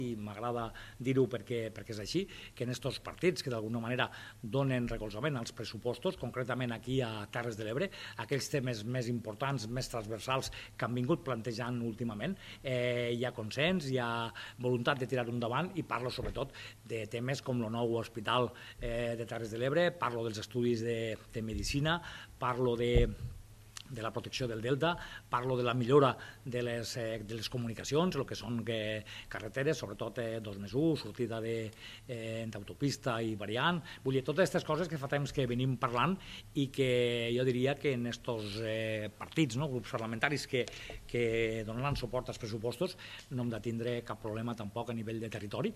i m'agrada dir-ho perquè és així, que en aquests partits que d'alguna manera donen recolzament als pressupostos, concretament aquí a Terres de l'Ebre, aquells temes més importants, més transversals que han vingut plantejant últimament, hi ha consens, hi ha voluntat de tirar-ho endavant i parlo sobretot de temes com el nou hospital de Terres de l'Ebre, parlo dels estudis de medicina, parlo de la protecció del delta, parlo de la millora de les comunicacions, el que són carreteres, sobretot 2+1, sortida d'autopista i variant. Vull dir, totes aquestes coses que fa temps que venim parlant i que jo diria que en aquests partits, grups parlamentaris que donaran suport als pressupostos, no hem de tindre cap problema tampoc a nivell de territori